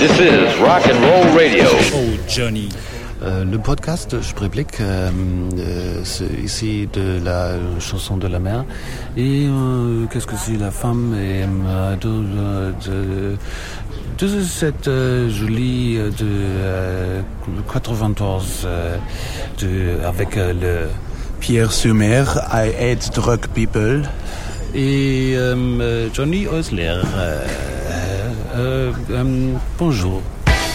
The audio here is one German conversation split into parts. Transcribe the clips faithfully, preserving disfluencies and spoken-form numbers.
This is Rock and Roll Radio. Oh, Johnny. Euh, le podcast Spreeblick, euh, euh, c'est ici de la chanson de la mer. Et euh, qu'est-ce que c'est la femme et, euh, de, de, de, de cette euh, jolie de euh, quatre-vingt-quatorze euh, de, avec euh, le Pierre-sur-Mer, I hate drug people. Et euh, Johnny Häusler. Euh, euh, euh, bonjour.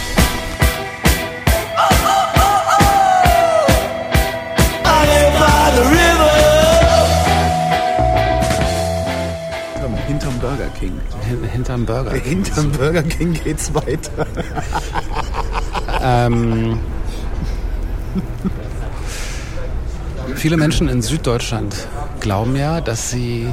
Hinterm Burger King. Hinterm Burger King. Hinterm Burger King geht's weiter. ähm, viele Menschen in Süddeutschland glauben ja, dass sie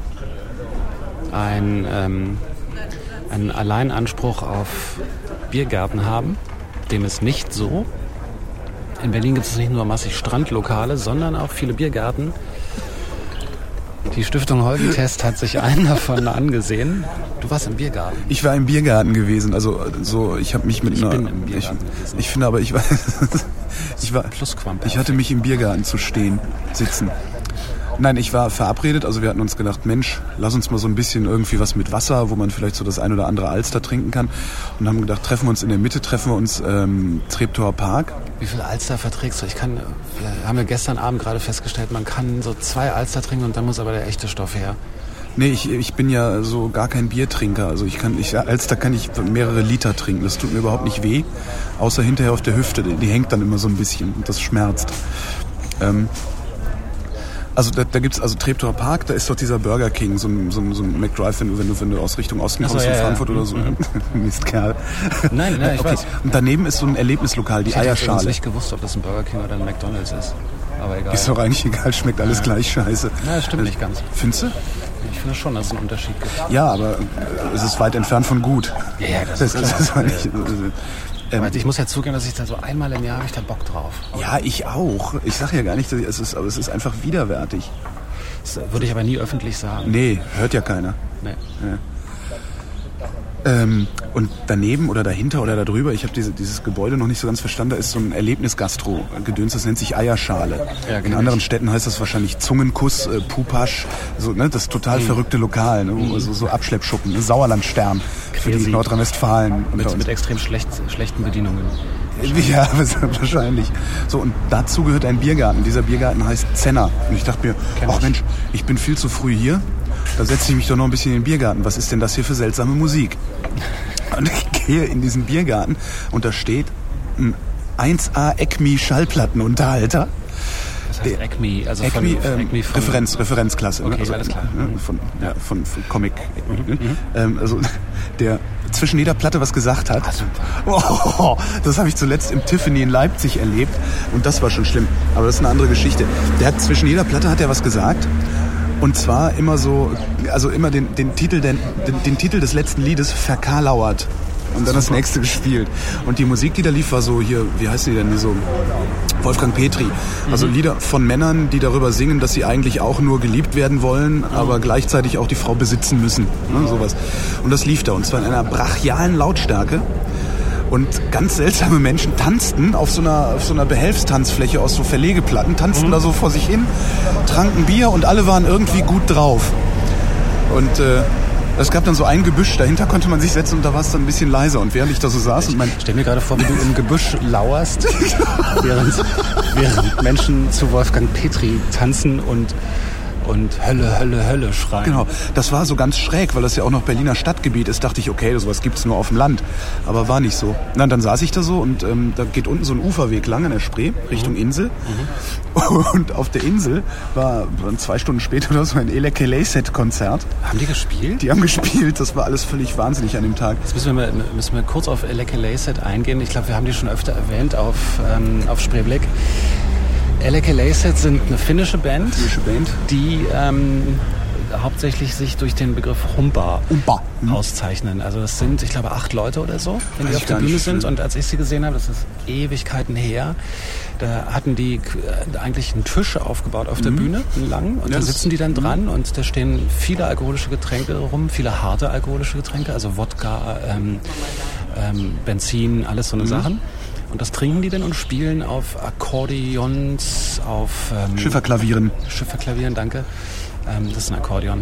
ein, ähm, einen Alleinanspruch auf Biergärten haben. Dem ist nicht so. In Berlin gibt es nicht nur massig Strandlokale, sondern auch viele Biergärten. Die Stiftung Holgitest hat sich einen davon angesehen. Du warst im Biergarten. Ich war im Biergarten gewesen. Also so, ich habe mich mit ich einer. Bin im Biergarten ich, gewesen. ich finde aber, ich war. ich war. Ich hatte mich im Biergarten zu stehen, sitzen. Nein, ich war verabredet. Also wir hatten uns gedacht, Mensch, lass uns mal so ein bisschen irgendwie was mit Wasser, wo man vielleicht so das ein oder andere Alster trinken kann. Und haben gedacht, treffen wir uns in der Mitte, treffen wir uns ähm, Treptower Park. Wie viel Alster verträgst du? Ich kann, wir haben ja gestern Abend gerade festgestellt, man kann so zwei Alster trinken und dann muss aber der echte Stoff her. Nee, ich, ich bin ja so gar kein Biertrinker. Also ich kann, ich, Alster kann ich mehrere Liter trinken. Das tut mir überhaupt nicht weh. Außer hinterher auf der Hüfte. Die, die hängt dann immer so ein bisschen und das schmerzt. Ähm, Also da, da gibt's also Treptower Park, da ist doch dieser Burger King, so ein, so ein, so ein McDrive, wenn du, wenn du, wenn du aus Richtung Osten kommst, so, in ja, Frankfurt ja. oder so. Mistkerl. Nein, nein, ich okay. weiß. Und daneben ist so ein Erlebnislokal, die ich hätte Eierschale. Ich nicht gewusst, ob das ein Burger King oder ein McDonald's ist. Aber egal. Ist doch eigentlich egal, schmeckt alles ja. gleich scheiße. Na, das stimmt nicht ganz. Findest du? Ich finde schon, dass es einen Unterschied gibt. Ja, aber es ist weit entfernt von gut. Ja, ja, das, das ist klar. Das, das ist nicht, ähm, ich muss ja zugeben, dass ich da so einmal im Jahr habe ich da Bock drauf. Ja, ich auch. Ich sage ja gar nicht, dass ich, es ist, aber es ist einfach widerwärtig. Das würde ich aber nie öffentlich sagen. Nee, hört ja keiner. Nee. Ja. Ähm, und daneben oder dahinter oder darüber, ich habe diese, dieses Gebäude noch nicht so ganz verstanden, da ist so ein Erlebnisgastro-Gedöns, das nennt sich Eierschale. Ja, in anderen Städten heißt das wahrscheinlich Zungenkuss, äh, Pupasch, so, ne, das total mhm. verrückte Lokal, ne, mhm. so, so Abschleppschuppen, ne, Sauerlandstern für die Nordrhein-Westfalen. Mit, mit extrem schlecht, schlechten Bedienungen. Ja, wahrscheinlich. So, und dazu gehört ein Biergarten. Dieser Biergarten heißt Zenner. Und ich dachte mir, ach Mensch, ich bin viel zu früh hier. Da setze ich mich doch noch ein bisschen in den Biergarten. Was ist denn das hier für seltsame Musik? Und ich gehe in diesen Biergarten und da steht ein eins A E C M I-Schallplattenunterhalter. Das heißt E C M I, also E C M I, von, ähm, E C M I von Referenz, Referenzklasse. Okay, also, alles klar. Ne, von, ja, von, von Comic. Mhm. Ne? Ähm, also der zwischen jeder Platte was gesagt hat. Ah, oh, das habe ich zuletzt im Tiffany in Leipzig erlebt und das war schon schlimm. Aber das ist eine andere Geschichte. Der hat zwischen jeder Platte hat er was gesagt. Und zwar immer so, also immer den, den, Titel, den, den, den Titel des letzten Liedes verkarlauert. Und dann das nächste gespielt. Und die Musik, die da lief, war so hier, wie heißt die denn, die so Wolfgang Petri. Also mhm. Lieder von Männern, die darüber singen, dass sie eigentlich auch nur geliebt werden wollen, aber gleichzeitig auch die Frau besitzen müssen. Ne, sowas. Und das lief da. Und zwar in einer brachialen Lautstärke. Und ganz seltsame Menschen tanzten auf so einer, auf so einer Behelfstanzfläche aus so Verlegeplatten, tanzten mhm. da so vor sich hin, tranken Bier und alle waren irgendwie gut drauf. Und äh, es gab dann so ein Gebüsch, dahinter konnte man sich setzen und da war es dann ein bisschen leiser. Und während ich da so saß ich und mein... stell mir gerade vor, wie du im Gebüsch lauerst, während, während Menschen zu Wolfgang Petri tanzen und... und Hölle, Hölle, Hölle schreien. Genau, das war so ganz schräg, weil das ja auch noch Berliner Stadtgebiet ist. Dachte ich, okay, sowas gibt's nur auf dem Land. Aber war nicht so. Na, dann saß ich da so und ähm, da geht unten so ein Uferweg lang an der Spree, Richtung mhm. Insel. Mhm. Und auf der Insel war, waren zwei Stunden später oder so ein Elekkeleyset-Konzert. Haben die gespielt? Die haben gespielt, das war alles völlig wahnsinnig an dem Tag. Jetzt müssen wir, mal, müssen wir kurz auf Elekkeleyset eingehen. Ich glaube, wir haben die schon öfter erwähnt auf, ähm, auf Spreeblick. Elekkeleyset sind eine finnische Band, finnische Band. die ähm, hauptsächlich sich durch den Begriff Humpa, Humpa. Mhm. auszeichnen. Also das sind, ich glaube, acht Leute oder so, wenn die auf der Bühne sind. Und als ich sie gesehen habe, das ist Ewigkeiten her, da hatten die eigentlich einen Tisch aufgebaut auf der mhm. Bühne, einen langen. Und ja, da sitzen die dann dran mhm. und da stehen viele alkoholische Getränke rum, viele harte alkoholische Getränke, also Wodka, ähm, ähm, Benzin, alles so eine mhm. Sachen. Und das trinken die dann und spielen auf Akkordeons, auf... Ähm, Schifferklavieren. Schifferklavieren, danke. Ähm, das ist ein Akkordeon.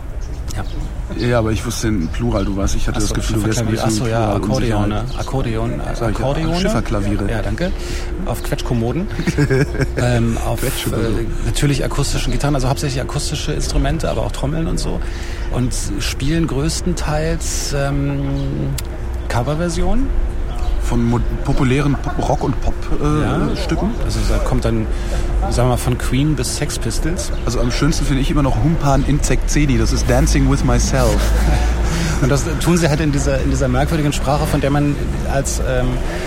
Ja. Ja, aber ich wusste den Plural, du weißt, ich hatte Achso, das Gefühl, du wärst ein bisschen Achso, ja, Akkordeon, ne? Akkordeon, Akkordeon. Ja, Schifferklaviere. Ja, danke. Auf Quetschkommoden. ähm, auf äh, natürlich akustischen Gitarren, also hauptsächlich akustische Instrumente, aber auch Trommeln und so. Und spielen größtenteils ähm, Coverversionen. Von mo- populären Rock- und Pop-Stücken? Äh, ja. Also da kommt dann, sagen wir mal, von Queen bis Sex Pistols. Also am schönsten finde ich immer noch Humpan Insektsedi, das ist Dancing with Myself. Und das tun sie halt in dieser, in dieser merkwürdigen Sprache, von der man als ähm,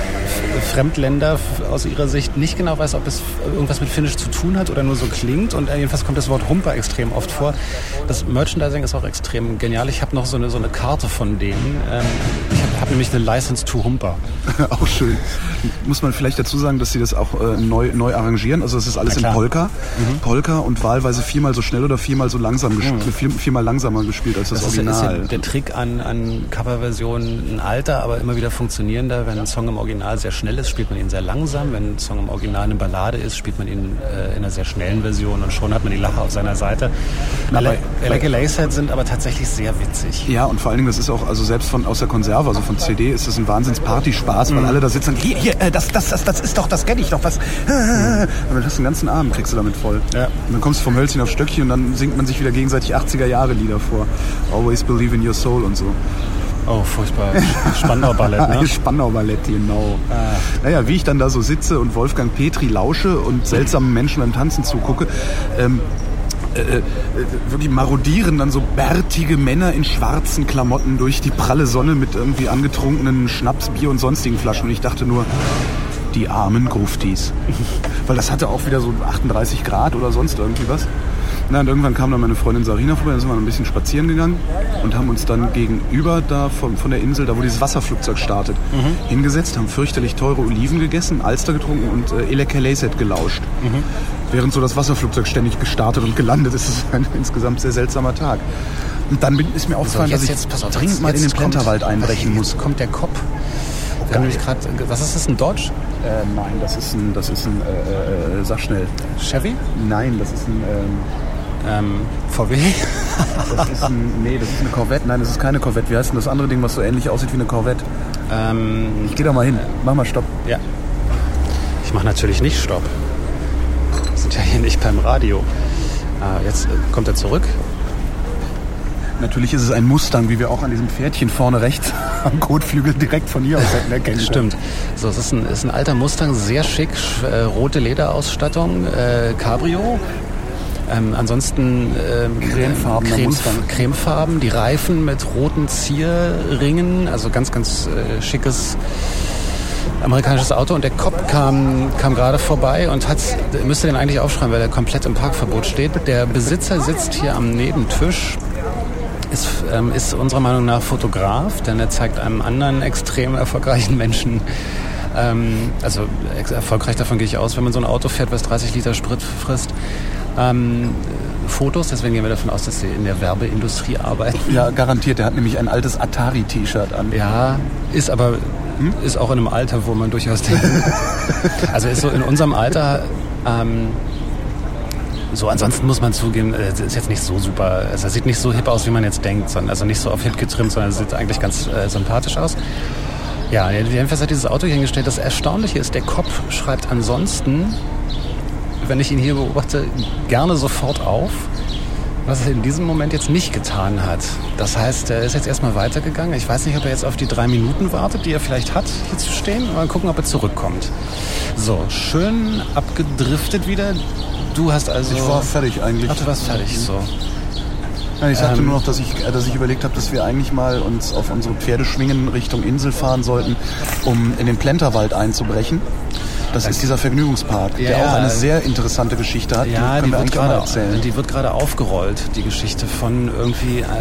Fremdländer aus ihrer Sicht nicht genau weiß, ob es irgendwas mit Finnisch zu tun hat oder nur so klingt. Und jedenfalls kommt das Wort Humpa extrem oft vor. Das Merchandising ist auch extrem genial. Ich habe noch so eine, so eine Karte von denen. Ähm, ich habe hab nämlich eine License to Humpa. Auch schön. Muss man vielleicht dazu sagen, dass sie das auch äh, neu, neu arrangieren. Also es ist alles in Polka. Mhm. Polka und wahlweise viermal so schnell oder viermal so langsam gespielt. Mhm. Vier, viermal langsamer gespielt als das, das Original. Ist, ist ja der Trick an, an Coverversionen, ein alter, aber immer wieder funktionierender. Wenn ein Song im Original sehr schnell ist, spielt man ihn sehr langsam. Wenn ein Song im Original eine Ballade ist, spielt man ihn äh, in einer sehr schnellen Version und schon hat man die Lache auf seiner Seite. Like a Lacehead sind aber tatsächlich sehr witzig. Ja, und vor allen Dingen, das ist auch, also selbst von aus der Konserve, also von C D, ist das ein Wahnsinns-Partyspaß, weil mhm. alle da sitzen und hier, hier, äh, das, das, das, das ist doch, das kenne ich doch, was. Mhm. Aber du hast den ganzen Abend, kriegst du damit voll. Ja. Und dann kommst du vom Hölzchen auf Stöckchen und dann singt man sich wieder gegenseitig achtziger-Jahre-Lieder vor. Always believe in your soul und so. Oh, furchtbar. Spandau-Ballett, ne? Spandau-Ballett, genau. Ah. Naja, wie ich dann da so sitze und Wolfgang Petri lausche und seltsamen Menschen beim Tanzen zugucke, ähm, äh, äh, wirklich marodieren dann so bärtige Männer in schwarzen Klamotten durch die pralle Sonne mit irgendwie angetrunkenen Schnaps, Bier und sonstigen Flaschen. Und ich dachte nur, die armen Gruftis. Weil das hatte auch wieder so achtunddreißig Grad oder sonst irgendwie was. Na, und irgendwann kam dann meine Freundin Sarina vorbei, dann sind wir ein bisschen spazieren gegangen und haben uns dann gegenüber da von, von der Insel, da wo dieses Wasserflugzeug startet, mhm. hingesetzt, haben fürchterlich teure Oliven gegessen, Alster getrunken und äh, Eleke Leyset gelauscht. Mhm. Während so das Wasserflugzeug ständig gestartet und gelandet ist, ist es ein insgesamt sehr seltsamer Tag. Und dann bin, ist mir aufgefallen, so, jetzt, dass ich jetzt, auf, dringend jetzt, mal jetzt in den Plenterwald einbrechen muss. Kommt der Kopf. Wir haben nämlich grad, was ist das, ein Dodge? Äh, nein, das ist ein, das ist ein äh, äh, sag schnell. Chevy? Nein, das ist ein... Ähm, Ähm, V W? Das ist ein, nee, das ist eine Corvette. Nein, das ist keine Corvette. Wie heißt denn das andere Ding, was so ähnlich aussieht wie eine Corvette? Ähm, ich geh da mal hin. Mach mal Stopp. Ja. Ich mach natürlich nicht Stopp. Wir sind ja hier nicht beim Radio. Ah, jetzt äh, kommt er zurück. Natürlich ist es ein Mustang, wie wir auch an diesem Pferdchen vorne rechts am Kotflügel direkt von hier aus hätten erkennen können. Stimmt. So, es ist ein, ist ein alter Mustang, sehr schick, äh, rote Lederausstattung, äh, Cabrio. Ähm, ansonsten ähm, Cremefarben, Creme, Cremefarben, die Reifen mit roten Zierringen, also ganz, ganz äh, schickes amerikanisches Auto. Und der Cop kam, kam gerade vorbei und hat, müsste den eigentlich aufschreiben, weil er komplett im Parkverbot steht. Der Besitzer sitzt hier am Nebentisch, ist, ähm, ist unserer Meinung nach Fotograf, denn er zeigt einem anderen extrem erfolgreichen Menschen, ähm, also erfolgreich davon gehe ich aus, wenn man so ein Auto fährt, was dreißig Liter Sprit frisst, Ähm, Fotos, deswegen gehen wir davon aus, dass sie in der Werbeindustrie arbeiten. Ja, garantiert. Der hat nämlich ein altes Atari-T-Shirt an. Ja, ist aber hm? ist auch in einem Alter, wo man durchaus denkt. Also ist so in unserem Alter. Ähm, so, ansonsten muss man zugeben, es ist jetzt nicht so super. Also er sieht nicht so hip aus, wie man jetzt denkt, sondern also nicht so auf hip getrimmt, sondern er sieht eigentlich ganz äh, sympathisch aus. Ja, jedenfalls hat dieses Auto hier hingestellt. Das Erstaunliche ist, der Kopf schreibt ansonsten, wenn ich ihn hier beobachte, gerne sofort auf, was er in diesem Moment jetzt nicht getan hat. Das heißt, er ist jetzt erstmal weitergegangen. Ich weiß nicht, ob er jetzt auf die drei Minuten wartet, die er vielleicht hat, hier zu stehen. Mal gucken, ob er zurückkommt. So, schön abgedriftet wieder. Du hast also... Ich war fertig eigentlich. Ach, du warst fertig, so. Ja, ich sagte ähm, nur noch, dass ich, dass ich überlegt habe, dass wir eigentlich mal uns auf unsere Pferdeschwingen Richtung Insel fahren sollten, um in den Plenterwald einzubrechen. Das ist dieser Vergnügungspark, ja, der auch eine sehr interessante Geschichte hat. Ja, die, die, wird grade, die wird gerade aufgerollt, die Geschichte von irgendwie äh,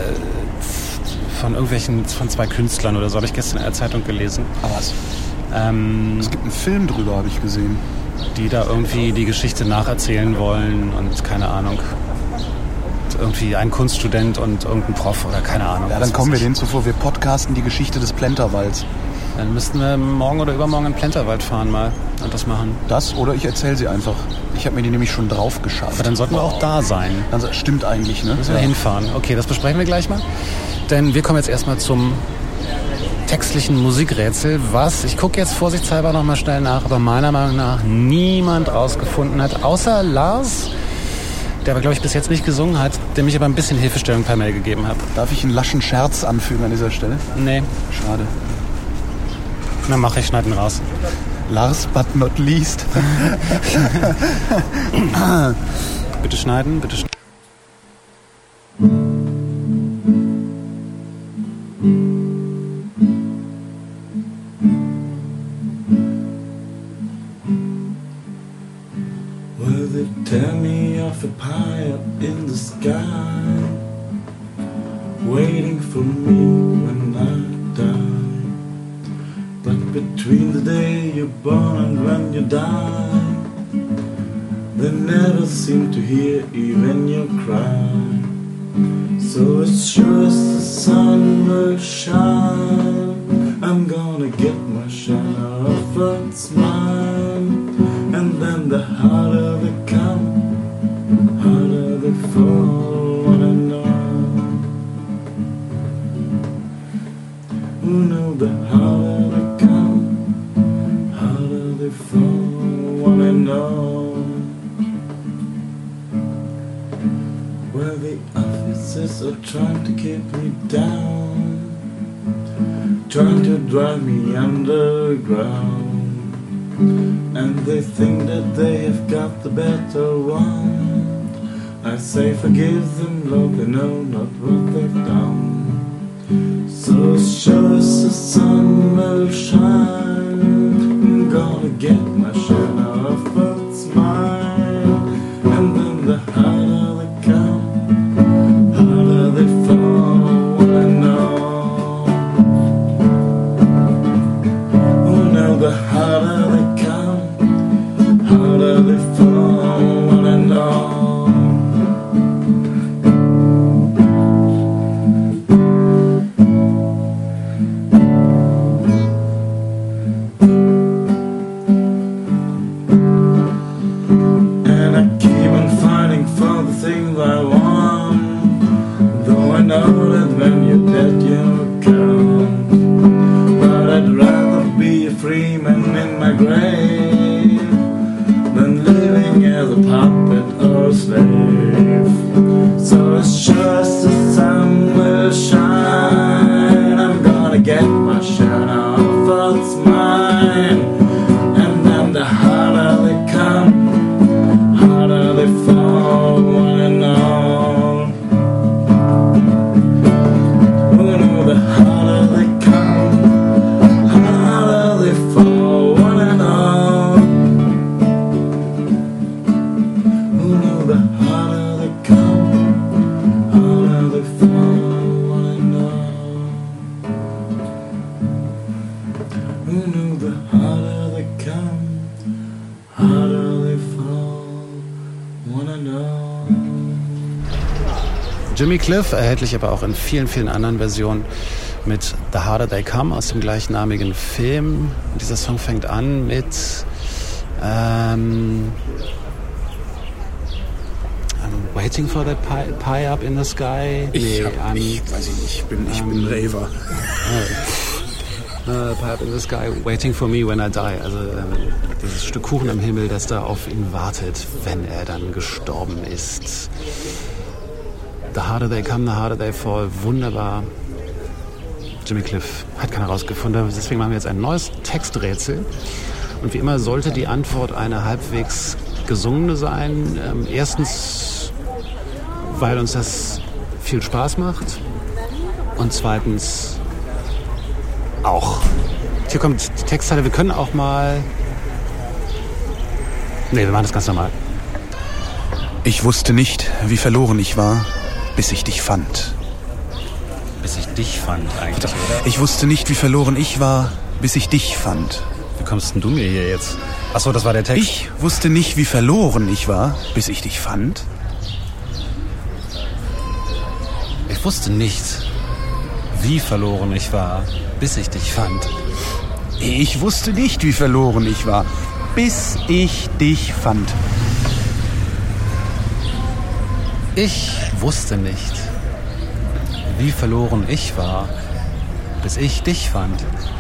von irgendwelchen, von zwei Künstlern oder so, habe ich gestern in der Zeitung gelesen. Aber was? Ähm, es gibt einen Film drüber, habe ich gesehen. Die da irgendwie die Geschichte nacherzählen wollen und keine Ahnung. Irgendwie ein Kunststudent und irgendein Prof oder keine Ahnung. Ja, dann kommen wir denen zuvor. Wir podcasten die Geschichte des Plenterwalds. Dann müssten wir morgen oder übermorgen in Plenterwald fahren mal und das machen. Das oder ich erzähle sie einfach. Ich habe mir die nämlich schon drauf geschafft. Aber dann sollten wir auch da sein. Also, stimmt eigentlich, ne? Müssen wir ja. hinfahren. Okay, das besprechen wir gleich mal. Denn wir kommen jetzt erstmal zum textlichen Musikrätsel, was, ich gucke jetzt vorsichtshalber nochmal schnell nach, aber meiner Meinung nach niemand rausgefunden hat, außer Lars, der aber, glaube ich, bis jetzt nicht gesungen hat, dem ich aber ein bisschen Hilfestellung per Mail gegeben habe. Darf ich einen laschen Scherz anfügen an dieser Stelle? Nee. Schade. Na, mach ich, schneid ihn raus. Lars but not least. Bitte schneiden, bitte schneiden. Well, they tear me off a pie up in the sky, waiting for me when I die. But between the day you're born and when you die, they never seem to hear even your cry. So as sure as the sun will shine, I'm gonna get my shine off and smile. And then the harder they come, harder they fall, one and all. Who know the harder they come, harder they fall, one and all. Well, the officers are trying to keep me down, trying to drive me underground. And they think that they have got the better one. I say forgive them, Lord, they know not what they've done. So sure as the sun will shine, I'm gonna get my shine off and smile. And then the harder they come, harder they fall, I know. Oh no, the harder they harder they fall, one and all. And I keep on fighting for the things I want, though I know that when you're dead you'll come. But I'd rather be a free man in my grave than living as a puppet or a slave. So as sure as the sun will shine, I'm gonna get my shine off, it's mine. And then the harder they come, harder they fall, one and all. Oh no, the harder they come, harder they fall, one and all. The harder they come, harder they fall, I know. Who knew the harder they come, harder they fall, wanna know. Jimmy Cliff, erhältlich aber auch in vielen, vielen anderen Versionen mit The Harder They Come aus dem gleichnamigen Film. Und dieser Song fängt an mit ähm, Waiting for the pie, pie up in the sky. Ich, nee, hab, um, ich weiß ich nicht, ich bin, ich um, bin Raver. Uh, pie up in the sky, waiting for me when I die. Also äh, dieses Stück Kuchen am Himmel, das da auf ihn wartet, wenn er dann gestorben ist. The harder they come, the harder they fall. Wunderbar. Jimmy Cliff hat keiner rausgefunden. Deswegen machen wir jetzt ein neues Texträtsel. Und wie immer sollte die Antwort eine halbwegs gesungene sein. Ähm, erstens, weil uns das viel Spaß macht. Und zweitens auch. Hier kommt die Textzeile. Wir können auch mal... Nee, wir machen das ganz normal. Ich wusste nicht, wie verloren ich war, bis ich dich fand. Bis ich dich fand eigentlich, oder? Ich wusste nicht, wie verloren ich war, bis ich dich fand. Wie kommst denn du mir hier jetzt? Achso, das war der Text. Ich wusste nicht, wie verloren ich war, bis ich dich fand. Ich wusste nicht, wie verloren ich war, bis ich dich fand. Ich wusste nicht, wie verloren ich war, bis ich dich fand. Ich wusste nicht, wie verloren ich war, bis ich dich fand.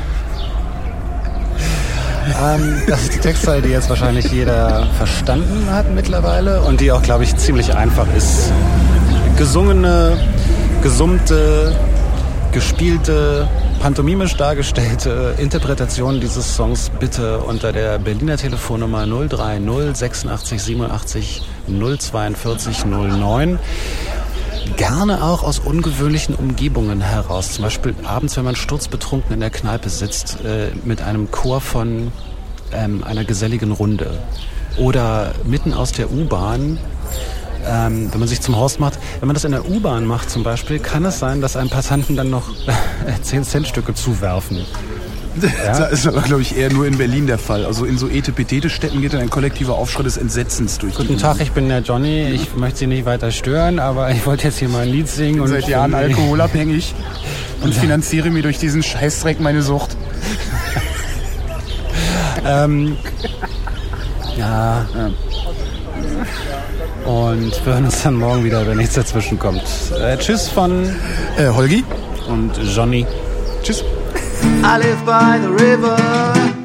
ähm, das ist die Textzeile, die jetzt wahrscheinlich jeder verstanden hat mittlerweile und die auch, glaube ich, ziemlich einfach ist. Gesungene, gesummte, gespielte, pantomimisch dargestellte Interpretation dieses Songs bitte unter der Berliner Telefonnummer null drei null sechsundachtzig siebenundachtzig null zweiundvierzig null neun. Gerne auch aus ungewöhnlichen Umgebungen heraus. Zum Beispiel abends, wenn man sturzbetrunken in der Kneipe sitzt, äh, mit einem Chor von ähm, einer geselligen Runde. Oder mitten aus der U-Bahn, ähm, wenn man sich zum Horst macht. Wenn man das in der U-Bahn macht zum Beispiel, kann es sein, dass einem Passanten dann noch zehn Cent Stücke zuwerfen. Ja? Das ist aber, glaube ich, eher nur in Berlin der Fall. Also in so Etepetete-Städten geht dann ein kollektiver Aufschrei des Entsetzens durch. Guten Tag, ich bin der Johnny. Ich möchte Sie nicht weiter stören, aber ich wollte jetzt hier mal ein Lied singen. Ich bin und seit Jahren alkoholabhängig und finanziere mir durch diesen Scheißdreck meine Sucht. ähm, ja. ja. Und wir hören uns dann morgen wieder, wenn nichts dazwischen kommt. Äh, tschüss von äh, Holgi und Johnny. Tschüss. I live by the river.